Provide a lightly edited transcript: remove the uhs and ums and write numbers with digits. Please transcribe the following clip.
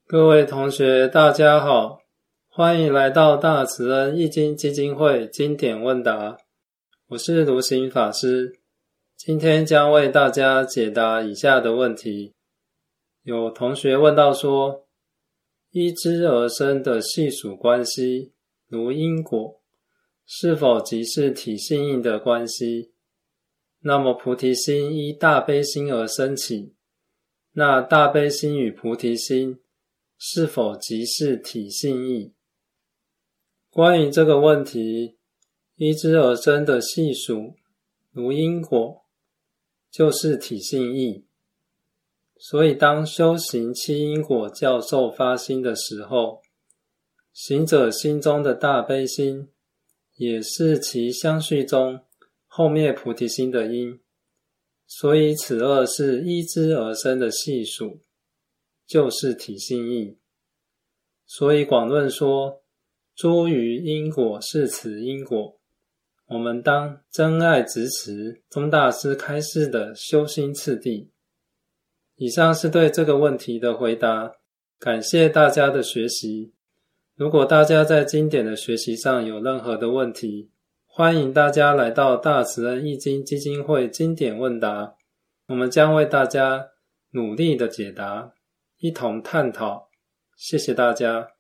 各位同学大家好，欢迎来到大慈恩易经基金会经典问答，我是卢行法师，今天将为大家解答以下的问题。有同学问到说，依之而生的系数关系，如因果，是否即是体性应的关系？那么菩提心依大悲心而生起，那大悲心与菩提心是否即是体性义？关于这个问题，依之而生的系数，如因果，就是体性义。所以当修行七因果教授发心的时候，行者心中的大悲心，也是其相续中后灭菩提心的因。所以此二是依之而生的系数，就是体性义。所以广论说，诸于因果是此因果，我们当真爱执持宗大师开示的修心次第。以上是对这个问题的回答，感谢大家的学习。如果大家在经典的学习上有任何的问题，欢迎大家来到大慈恩易经基金会经典问答，我们将为大家努力的解答，一同探讨。谢谢大家。